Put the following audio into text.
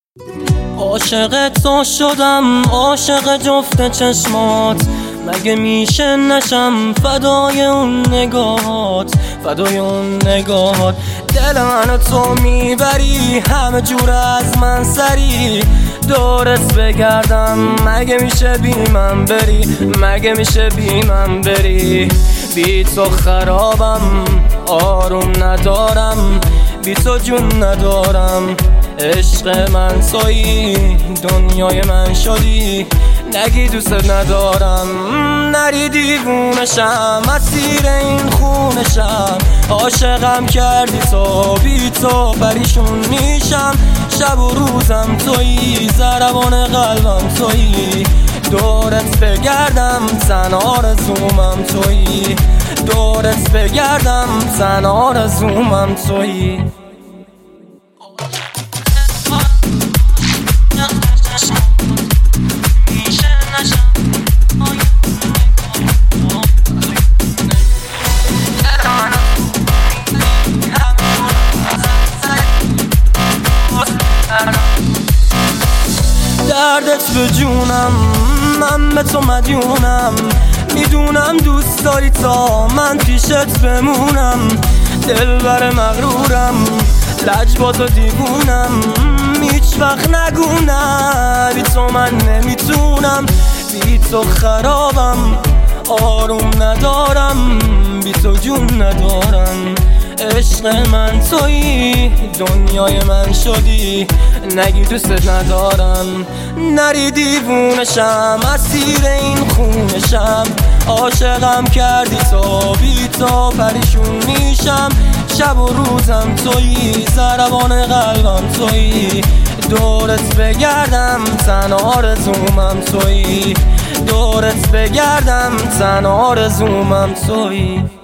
عاشق تو شدم، عاشق جفت چشمات، مگه میشه نشم فدای اون نگاهات، فدای اون نگاهات. دل منو تو میبری همه جور از من سری، دورت بگردم مگه میشه بی من بری، مگه میشه بی من بری. بی تو خرابم، آروم ندارم، بی تو جون ندارم. عشق من تویی، دنیای من شدی، نگی دوست ندارم. نری دیوونشم، اسیر این خونشم، عاشقم کردی تو، بی تو پریشون میشم. شب و روزم تویی، ضربان قلبم تویی، دورت بگردم تن آرزومم تویی، دورت بگردم تن آرزومم تویی. دردت به جونم، من به تو مدیونم، میدونم دوست داری تا من پیشت بمونم. دلبر مغرورم، لجباز و دیوونم، هیچ وقت نگو نه، بی تو من نمیتونم. بی تو خرابم، آروم ندارم، بی تو جون ندارم. عشق من تویی، دنیای من شدی، نگی دوست ندارم. نری دیوونشم، اسیر این خونشم، عاشقم کردی تو، بی تو پریشون میشم. شب و روزم تویی، ضربان قلبم تویی، دورت بگردم تن آرزومم تویی، دورت بگردم تن آرزومم تویی.